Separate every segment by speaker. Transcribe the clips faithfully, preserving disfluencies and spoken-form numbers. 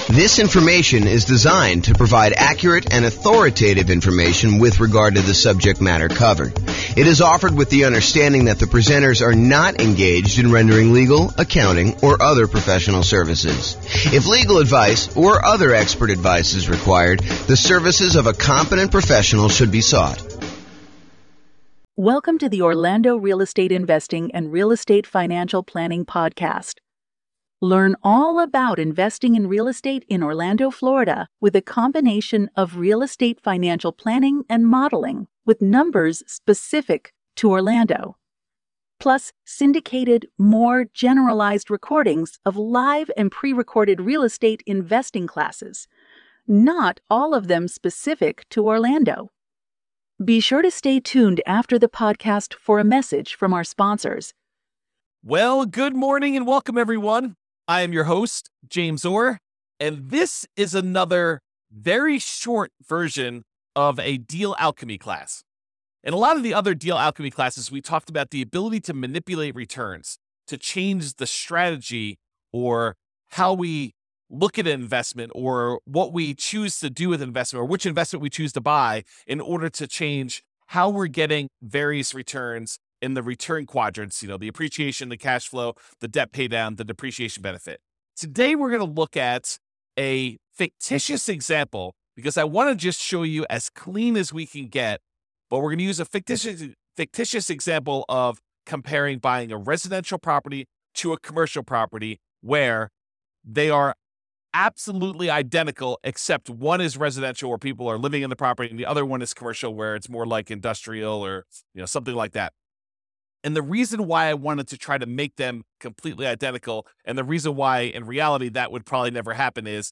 Speaker 1: This information is designed to provide accurate and authoritative information with regard to the subject matter covered. It is offered with the understanding that the presenters are not engaged in rendering legal, accounting, or other professional services. If legal advice or other expert advice is required, the services of a competent professional should be sought.
Speaker 2: Welcome to the Orlando Real Estate Investing and Real Estate Financial Planning Podcast. Learn all about investing in real estate in Orlando, Florida, with a combination of real estate financial planning and modeling with numbers specific to Orlando, plus syndicated, more generalized recordings of live and pre-recorded real estate investing classes, not all of them specific to Orlando. Be sure to stay tuned after the podcast for a message from our sponsors.
Speaker 3: Well, good morning and welcome, everyone. I am your host, James Orr, and this is another very short version of a deal alchemy class. In a lot of the other deal alchemy classes, we talked about the ability to manipulate returns, to change the strategy or how we look at an investment or what we choose to do with investment or which investment we choose to buy in order to change how we're getting various returns in the return quadrants, you know, the appreciation, the cash flow, the debt pay down, the depreciation benefit. Today, we're going to look at a fictitious example because I want to just show you as clean as we can get, but we're going to use a fictitious, fictitious example of comparing buying a residential property to a commercial property where they are absolutely identical, except one is residential where people are living in the property and the other one is commercial where it's more like industrial or, you know, something like that. And the reason why I wanted to try to make them completely identical, and the reason why in reality that would probably never happen, is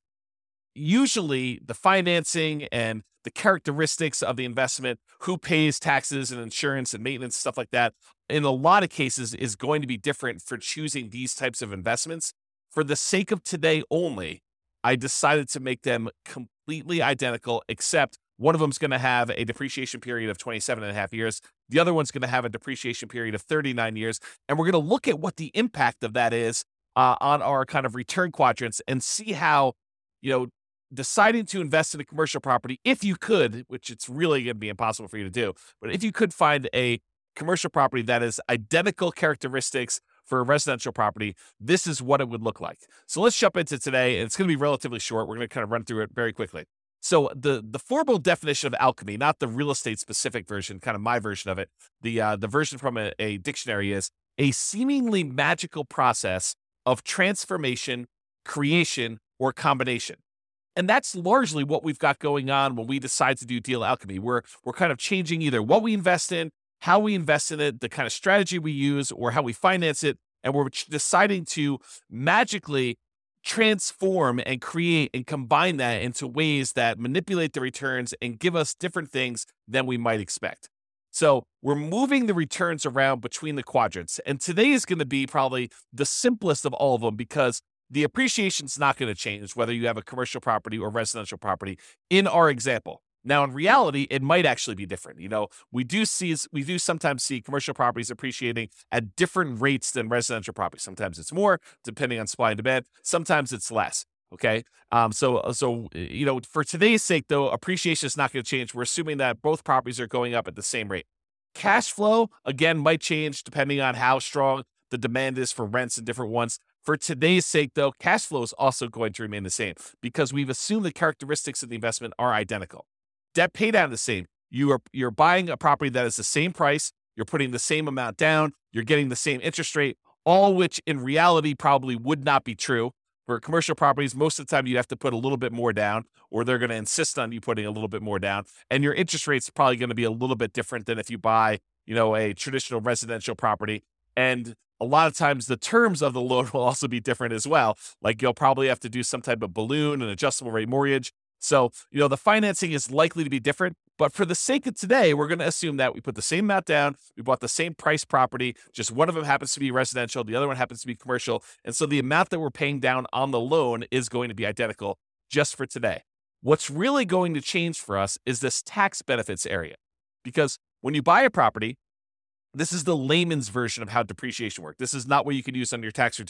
Speaker 3: usually the financing and the characteristics of the investment, who pays taxes and insurance and maintenance, stuff like that, in a lot of cases is going to be different for choosing these types of investments. For the sake of today only, I decided to make them completely identical, except one of them is going to have a depreciation period of twenty-seven and a half years. The other one's going to have a depreciation period of thirty-nine years. And we're going to look at what the impact of that is uh, on our kind of return quadrants and see how, you know, deciding to invest in a commercial property, if you could, which it's really going to be impossible for you to do, but if you could find a commercial property that is identical characteristics for a residential property, this is what it would look like. So let's jump into today. And it's going to be relatively short. We're going to kind of run through it very quickly. So the the formal definition of alchemy, not the real estate specific version, kind of my version of it, the uh, the version from a, a dictionary is a seemingly magical process of transformation, creation, or combination. And that's largely what we've got going on when we decide to do deal alchemy. We're we're kind of changing either what we invest in, how we invest in it, the kind of strategy we use, or how we finance it, and we're deciding to magically transform and create and combine that into ways that manipulate the returns and give us different things than we might expect. So we're moving the returns around between the quadrants. And today is going to be probably the simplest of all of them because the appreciation is not going to change whether you have a commercial property or residential property in our example. Now, in reality, it might actually be different. You know, we do see, we do sometimes see commercial properties appreciating at different rates than residential properties. Sometimes it's more, depending on supply and demand. Sometimes it's less. Okay. Um, so, so, you know, for today's sake, though, appreciation is not going to change. We're assuming that both properties are going up at the same rate. Cash flow, again, might change depending on how strong the demand is for rents in different ones. For today's sake, though, cash flow is also going to remain the same because we've assumed the characteristics of the investment are identical. Debt pay down the same. You are you're buying a property that is the same price. You're putting the same amount down. You're getting the same interest rate, all which in reality probably would not be true. For commercial properties, most of the time you'd have to put a little bit more down, or they're going to insist on you putting a little bit more down. And your interest rate's probably going to be a little bit different than if you buy, you know, a traditional residential property. And a lot of times the terms of the loan will also be different as well. Like you'll probably have to do some type of balloon, an adjustable rate mortgage. So, you know, the financing is likely to be different, but for the sake of today, we're going to assume that we put the same amount down, we bought the same price property, just one of them happens to be residential, the other one happens to be commercial, and so the amount that we're paying down on the loan is going to be identical just for today. What's really going to change for us is this tax benefits area, because when you buy a property, this is the layman's version of how depreciation works. This is not what you can use on your tax return.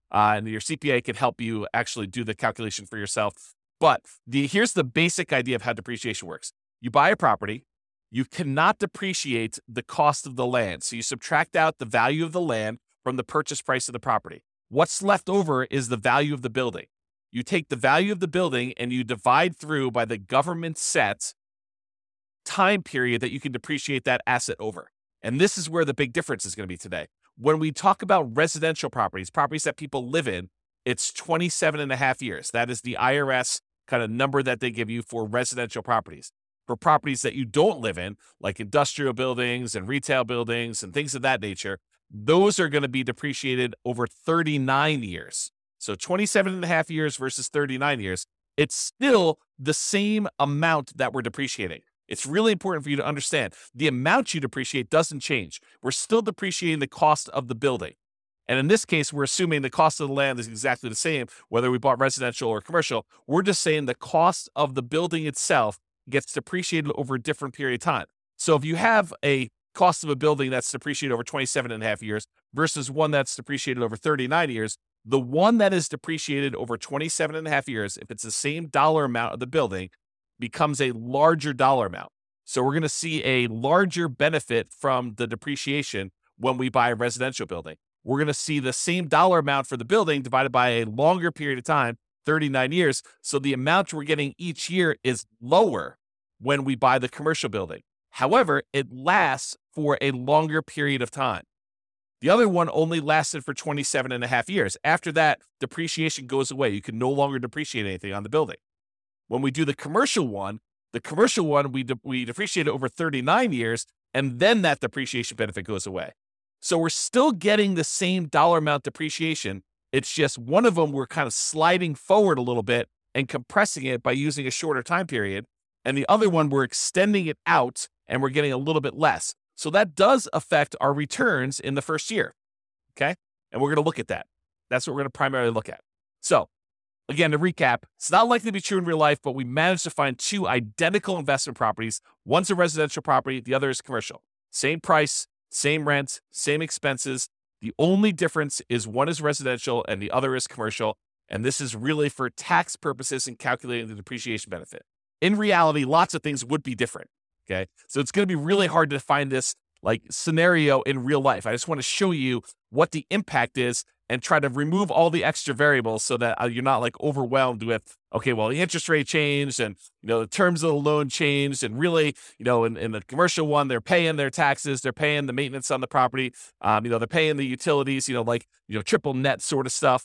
Speaker 3: uh, and your C P A can help you actually do the calculation for yourself. But the here's the basic idea of how depreciation works. You buy a property, you cannot depreciate the cost of the land. So you subtract out the value of the land from the purchase price of the property. What's left over is the value of the building. You take the value of the building and you divide through by the government set time period that you can depreciate that asset over. And this is where the big difference is going to be today. When we talk about residential properties, properties that people live in, it's twenty-seven and a half years. That is the I R S kind of number that they give you for residential properties. For properties that you don't live in, like industrial buildings and retail buildings and things of that nature, those are going to be depreciated over thirty-nine years. So twenty-seven and a half years versus thirty-nine years, it's still the same amount that we're depreciating. It's really important for you to understand the amount you depreciate doesn't change. We're still depreciating the cost of the building. And in this case, we're assuming the cost of the land is exactly the same, whether we bought residential or commercial. We're just saying the cost of the building itself gets depreciated over a different period of time. So if you have a cost of a building that's depreciated over twenty-seven and a half years versus one that's depreciated over thirty-nine years, the one that is depreciated over twenty-seven and a half years, if it's the same dollar amount of the building, becomes a larger dollar amount. So we're going to see a larger benefit from the depreciation when we buy a residential building. We're going to see the same dollar amount for the building divided by a longer period of time, thirty-nine years. So the amount we're getting each year is lower when we buy the commercial building. However, it lasts for a longer period of time. The other one only lasted for twenty-seven and a half years. After that, depreciation goes away. You can no longer depreciate anything on the building. When we do the commercial one, the commercial one, we, de- we depreciate it over thirty-nine years, and then that depreciation benefit goes away. So we're still getting the same dollar amount depreciation. It's just one of them we're kind of sliding forward a little bit and compressing it by using a shorter time period. And the other one, we're extending it out and we're getting a little bit less. So that does affect our returns in the first year. Okay. And we're going to look at that. That's what we're going to primarily look at. So again, to recap, it's not likely to be true in real life, but we managed to find two identical investment properties. One's a residential property. The other is commercial. Same price, same rent, same expenses. The only difference is one is residential and the other is commercial. And this is really for tax purposes and calculating the depreciation benefit. In reality, lots of things would be different. Okay. So it's going to be really hard to find this like scenario in real life. I just want to show you what the impact is and try to remove all the extra variables so that uh, you're not like overwhelmed with, okay, well, the interest rate changed and, you know, the terms of the loan changed. And really, you know, in, in the commercial one, they're paying their taxes, they're paying the maintenance on the property. Um, you know, they're paying the utilities, you know, like, you know, triple net sort of stuff.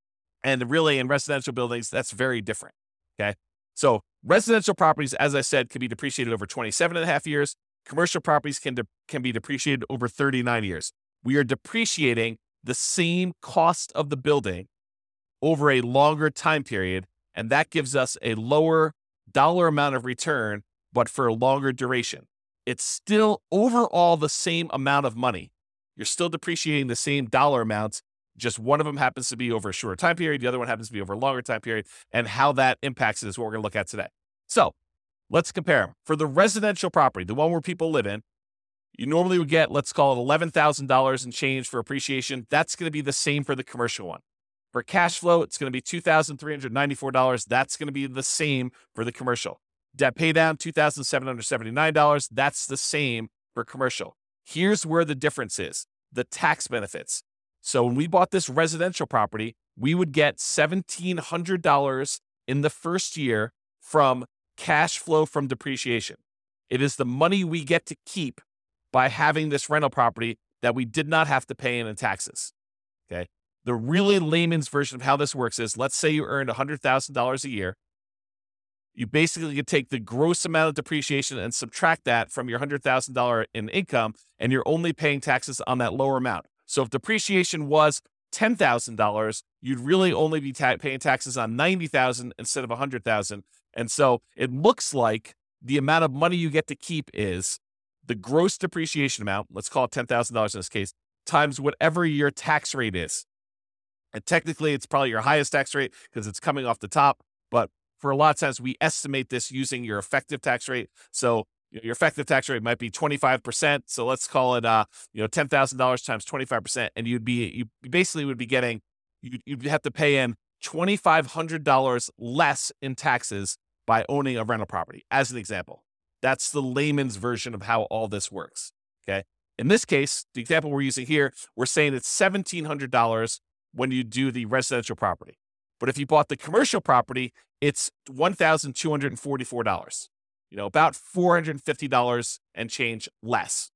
Speaker 3: And really in residential buildings, that's very different. Okay. So residential properties, as I said, can be depreciated over twenty-seven and a half years. Commercial properties can, de- can be depreciated over thirty-nine years. We are depreciating the same cost of the building over a longer time period, and that gives us a lower dollar amount of return, but for a longer duration. It's still overall the same amount of money. You're still depreciating the same dollar amounts, just one of them happens to be over a shorter time period, the other one happens to be over a longer time period, and how that impacts it is what we're going to look at today. So let's compare them. For the residential property, the one where people live in, you normally would get, let's call it eleven thousand dollars in change for appreciation. That's going to be the same for the commercial one. For cash flow, it's going to be two thousand three hundred ninety-four dollars. That's going to be the same for the commercial. Debt pay down, two thousand seven hundred seventy-nine dollars. That's the same for commercial. Here's where the difference is, the tax benefits. So when we bought this residential property, we would get seventeen hundred dollars in the first year from cash flow from depreciation. It is the money we get to keep by having this rental property that we did not have to pay in in taxes. Okay. The really layman's version of how this works is, let's say you earned one hundred thousand dollars a year. You basically could take the gross amount of depreciation and subtract that from your one hundred thousand dollars in income, and you're only paying taxes on that lower amount. So if depreciation was ten thousand dollars, you'd really only be ta- paying taxes on ninety thousand dollars instead of one hundred thousand dollars. And so it looks like the amount of money you get to keep is the gross depreciation amount, let's call it ten thousand dollars in this case, times whatever your tax rate is. And technically, it's probably your highest tax rate because it's coming off the top. But for a lot of times, we estimate this using your effective tax rate. So your effective tax rate might be twenty-five percent. So let's call it, uh, you know, ten thousand dollars times twenty-five percent. And you'd be, you basically would be getting you, you'd have to pay in two thousand five hundred dollars less in taxes by owning a rental property, as an example. That's the layman's version of how all this works, okay? In this case, the example we're using here, we're saying it's one thousand seven hundred dollars when you do the residential property. But if you bought the commercial property, it's one thousand two hundred forty-four dollars, you know, about four hundred fifty dollars and change less,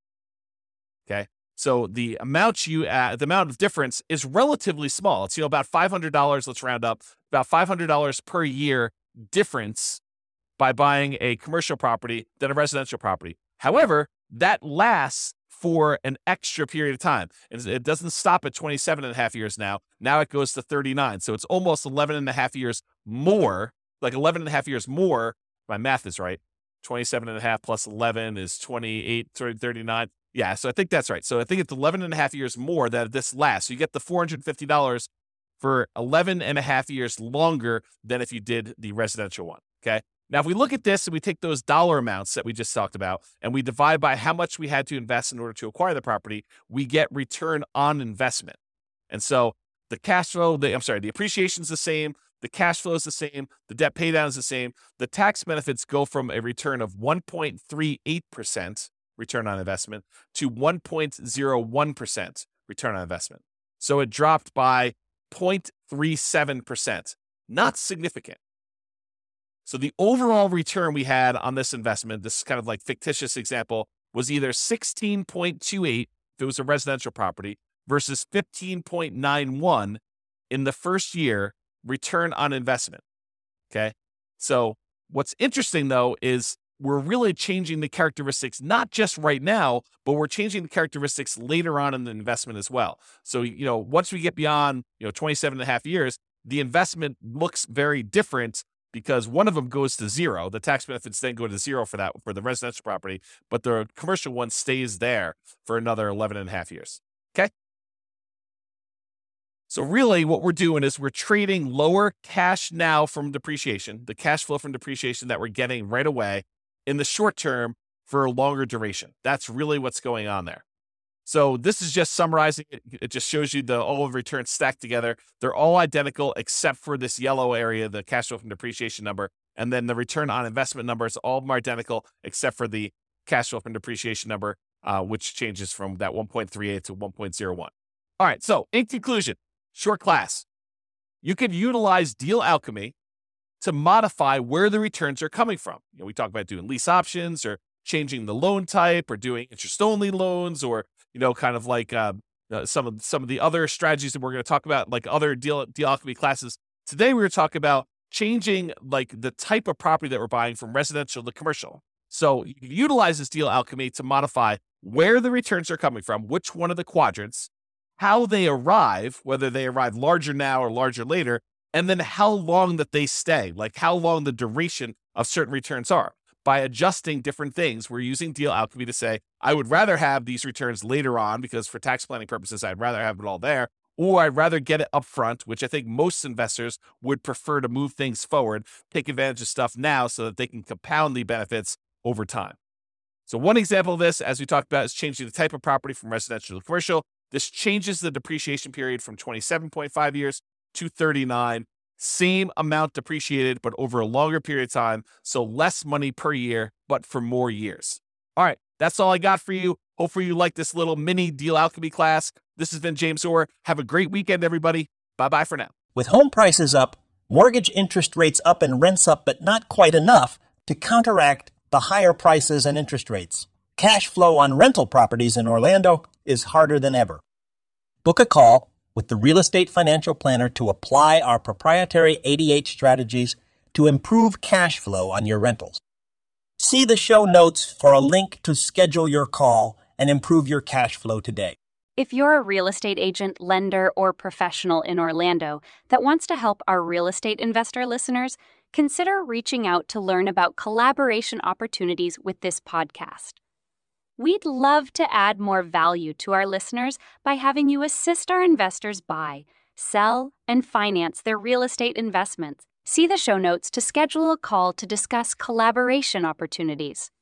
Speaker 3: okay? So the amount you add, the amount of difference is relatively small. It's, you know, about five hundred dollars, let's round up, about five hundred dollars per year difference by buying a commercial property than a residential property. However, that lasts for an extra period of time. It doesn't stop at twenty-seven and a half years now. Now it goes to thirty-nine. So it's almost eleven and a half years more, like eleven and a half years more. My math is right. twenty-seven and a half plus eleven is twenty-eight, thirty-nine. Yeah, so I think that's right. So I think it's eleven and a half years more that this lasts. So you get the four hundred fifty dollars for eleven and a half years longer than if you did the residential one, okay? Now, if we look at this and we take those dollar amounts that we just talked about and we divide by how much we had to invest in order to acquire the property, we get return on investment. And so the cash flow, the, I'm sorry, the appreciation is the same, the cash flow is the same, the debt pay down is the same. The tax benefits go from a return of one point three eight percent return on investment to one point zero one percent return on investment. So it dropped by zero point three seven percent. Not significant. So the overall return we had on this investment, this kind of like fictitious example, was either sixteen point two eight if it was a residential property versus fifteen point nine one in the first year return on investment, okay? So what's interesting, though, is we're really changing the characteristics, not just right now, but we're changing the characteristics later on in the investment as well. So, you know, once we get beyond, you know, twenty-seven and a half years, the investment looks very different because one of them goes to zero. The tax benefits then go to zero for that, for the residential property, but the commercial one stays there for another eleven and a half years, okay? So really what we're doing is we're trading lower cash now from depreciation, the cash flow from depreciation that we're getting right away in the short term for a longer duration. That's really what's going on there. So this is just summarizing it. It just shows you the all of returns stacked together. They're all identical except for this yellow area, the cash flow from depreciation number. And then the return on investment numbers, all of them are identical except for the cash flow from depreciation number, uh, which changes from that one point three eight to one point zero one. All right, so in conclusion, short class, you could utilize deal alchemy to modify where the returns are coming from. You know, we talk about doing lease options or changing the loan type or doing interest-only loans or, you know, kind of like uh, uh, some of some of the other strategies that we're going to talk about, like other deal, deal alchemy classes. Today, we're going to talk about changing like the type of property that we're buying from residential to commercial. So you can utilize this deal alchemy to modify where the returns are coming from, which one of the quadrants, how they arrive, whether they arrive larger now or larger later, and then how long that they stay, like how long the duration of certain returns are. By adjusting different things, we're using deal alchemy to say, I would rather have these returns later on because for tax planning purposes, I'd rather have it all there, or I'd rather get it up front, which I think most investors would prefer to move things forward, take advantage of stuff now so that they can compound the benefits over time. So one example of this, as we talked about, is changing the type of property from residential to commercial. This changes the depreciation period from twenty-seven point five years to thirty-nine. Same amount depreciated, but over a longer period of time. So less money per year, but for more years. All right, that's all I got for you. Hopefully you like this little mini deal alchemy class. This has been James Orr. Have a great weekend, everybody. Bye-bye for now.
Speaker 4: With home prices up, mortgage interest rates up, and rents up, but not quite enough to counteract the higher prices and interest rates. Cash flow on rental properties in Orlando is harder than ever. Book a call with the Real Estate Financial Planner to apply our proprietary eighty-eight strategies to improve cash flow on your rentals. See the show notes for a link to schedule your call and improve your cash flow today.
Speaker 5: If you're a real estate agent, lender, or professional in Orlando that wants to help our real estate investor listeners, consider reaching out to learn about collaboration opportunities with this podcast. We'd love to add more value to our listeners by having you assist our investors buy, sell, and finance their real estate investments. See the show notes to schedule a call to discuss collaboration opportunities.